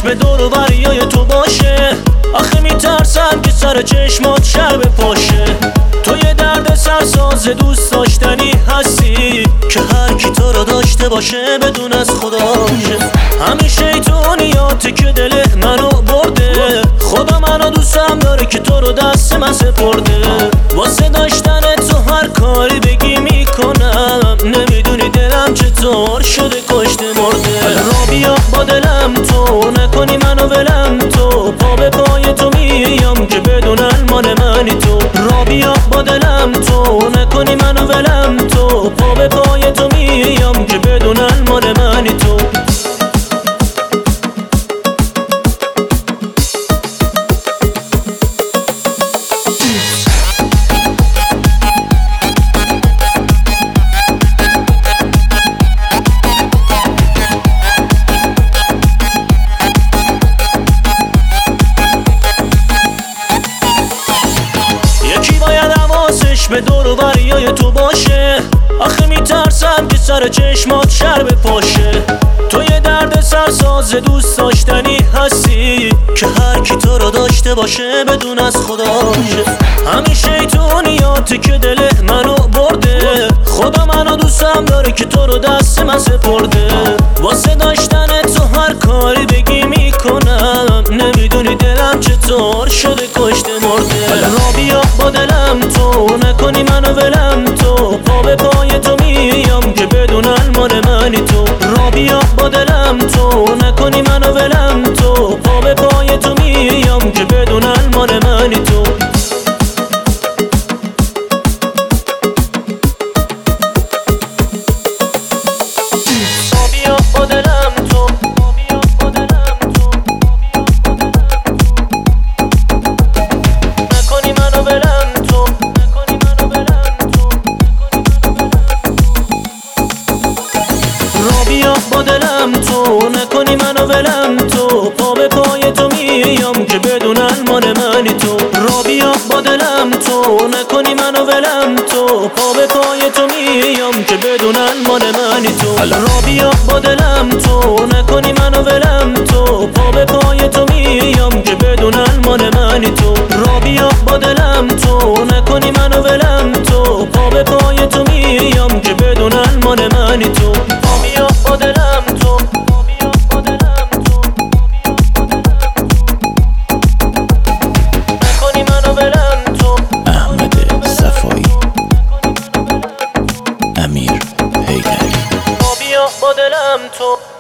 حواسش به دور و بریای تو باشه. آخه میترسم که سر چشمات شر بپاشه. تو یه درد سرساز دوست داشتنی هستی که هر کی تو رو داشته باشه بدون از خداشه. همین شیطونیاته که دل منو برده. خدا منو دوستم داره که تو رو دست من سپرده. واسه داشتن تو هر کاری بگی میکنم. نمیدونی دلم چطور شده کشته مرده. را بیا با دلم تو نکنی منو ولم تو. پا به پای تو میام که بدونن مال منی تو. را بیا با دلم تو نکنی منو ولم تو. پا به پای تو میام که بدونن مال منی تو. به دور و بریای تو باشه. آخه میترسم که سر چشمات شر بپاشه. تو یه درد سرساز دوست داشتنی هستی که هر کی تو رو داشته باشه بدون از خداشه. همین شیطونیاته که دل منو برده. خدا منو دوستم داره که تو رو دست من سپرده. واسه داشتن تو هر کاری بگی میکنم. نمیدونی دلم چطور شده کشته مرده. را بیا با دلم تو نکنی منو ولم تو. پا به پای تو میام که بدونن مال منی تو. را بیا با دلم تو نکنی منو ولم تو. پا به پای تو میام که بدونن مال منی تو. را بیا با دلم تو نکنی منو ولم تو. را بیا با دلم تو نکنی منو ولم تو. پا به پای تو میام که بدونن مال منی تو. را بیا با دلم تو نکنی منو ولم تو. پا به پای تو میام که بدونن مال منی تو. را بیا با دلم تو نکنی منو ولم تو. پا به پای تو میام که بدونن مال منی تو. را بیا با دلم تو نکنی منو ولم تو. پا به پای تو میام که بدونن مال منی تو. بیا با دلم تو نکنی منو ولم تو. احمد صفایی، امیر حیدری. بیا با دلم تو.